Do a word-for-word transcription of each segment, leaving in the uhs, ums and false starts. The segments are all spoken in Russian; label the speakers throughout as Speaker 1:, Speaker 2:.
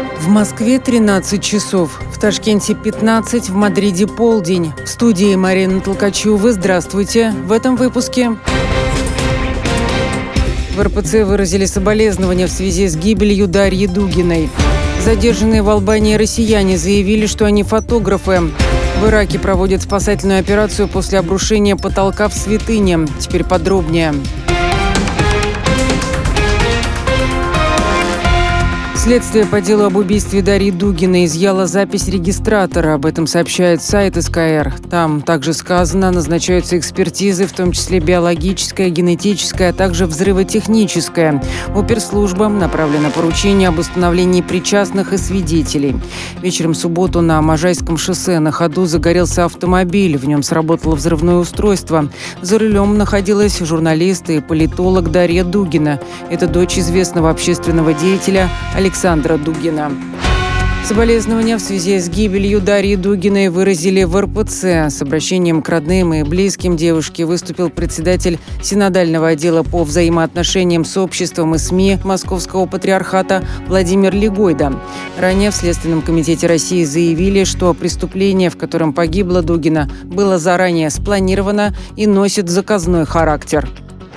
Speaker 1: В Москве тринадцать часов, в Ташкенте пятнадцать, в Мадриде полдень. В студии Марина Толкачева. Здравствуйте. В этом выпуске. В эр пэ цэ выразили соболезнования в связи с гибелью Дарьи Дугиной. Задержанные в Албании россияне заявили, что они фотографы. В Ираке проводят спасательную операцию после обрушения потолка в святыне. Теперь подробнее. Следствие по делу об убийстве Дарьи Дугиной изъяло запись регистратора. Об этом сообщает сайт эс ка эр. Там также сказано, назначаются экспертизы, в том числе биологическая, генетическая, а также взрывотехническая. Оперслужбам направлено поручение об установлении причастных и свидетелей. Вечером в субботу на Можайском шоссе на ходу загорелся автомобиль. В нем сработало взрывное устройство. За рулем находилась журналист и политолог Дарья Дугина. Это дочь известного общественного деятеля Александра Александра Дугина. Соболезнования в связи с гибелью Дарьи Дугиной выразили в эр пэ цэ. С обращением к родным и близким девушки выступил председатель синодального отдела по взаимоотношениям с обществом и СМИ Московского патриархата Владимир Легойда. Ранее в Следственном комитете России заявили, что преступление, в котором погибла Дугина, было заранее спланировано и носит заказной характер.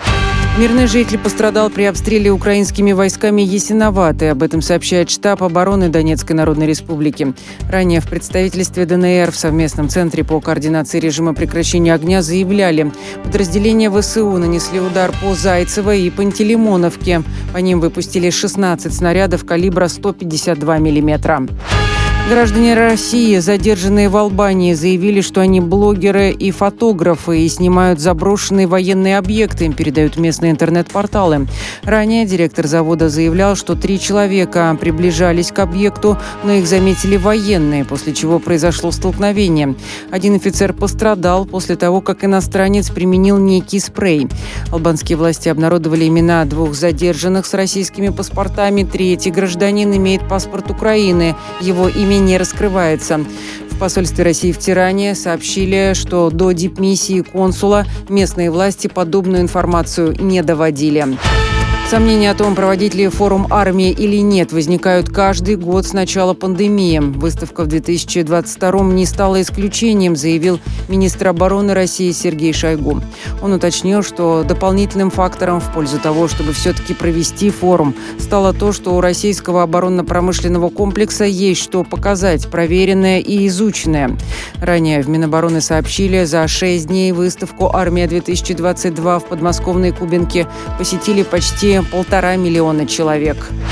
Speaker 1: Мирный житель пострадал при обстреле украинскими войсками Ясиноватой. Об этом сообщает штаб обороны Донецкой Народной Республики. Ранее в представительстве дэ эн эр в совместном центре по координации режима прекращения огня заявляли, подразделения вэ эс у нанесли удар по Зайцево и Пантелеймоновке. По ним выпустили шестнадцать снарядов калибра сто пятьдесят два миллиметра. Граждане России, задержанные в Албании, заявили, что они блогеры и фотографы и снимают заброшенные военные объекты, им передают местные интернет-порталы. Ранее директор завода заявлял, что три человека приближались к объекту, но их заметили военные, после чего произошло столкновение. Один офицер пострадал после того, как иностранец применил некий спрей. Албанские власти обнародовали имена двух задержанных с российскими паспортами. Третий гражданин имеет паспорт Украины. Его имя не раскрывается. В посольстве России в Тиране сообщили, что до дипмиссии консула местные власти подобную информацию не доводили. Сомнения о том, проводить ли форум армии или нет, возникают каждый год с начала пандемии. Выставка в две тысячи двадцать втором не стала исключением, заявил министр обороны России Сергей Шойгу. Он уточнил, что дополнительным фактором в пользу того, чтобы все-таки провести форум, стало то, что у российского оборонно-промышленного комплекса есть что показать, проверенное и изученное. Ранее в Минобороны сообщили, за шесть дней выставку «Армия-две тысячи двадцать два» в подмосковной Кубинке посетили почти полтора миллиона человек.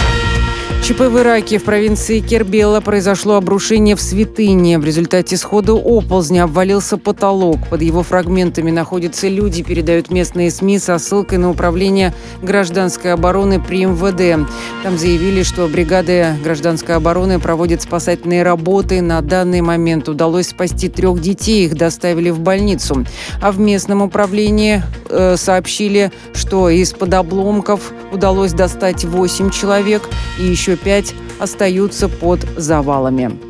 Speaker 1: ЧП в Ираке. В провинции Кербела произошло обрушение в святыне. В результате схода оползня обвалился потолок. Под его фрагментами находятся люди, передают местные СМИ со ссылкой на управление гражданской обороны при эм вэ дэ. Там заявили, что бригады гражданской обороны проводят спасательные работы. На данный момент удалось спасти трех детей, их доставили в больницу. А в местном управлении э, сообщили, что из-под обломков удалось достать восемь человек и еще пять остаются под завалами.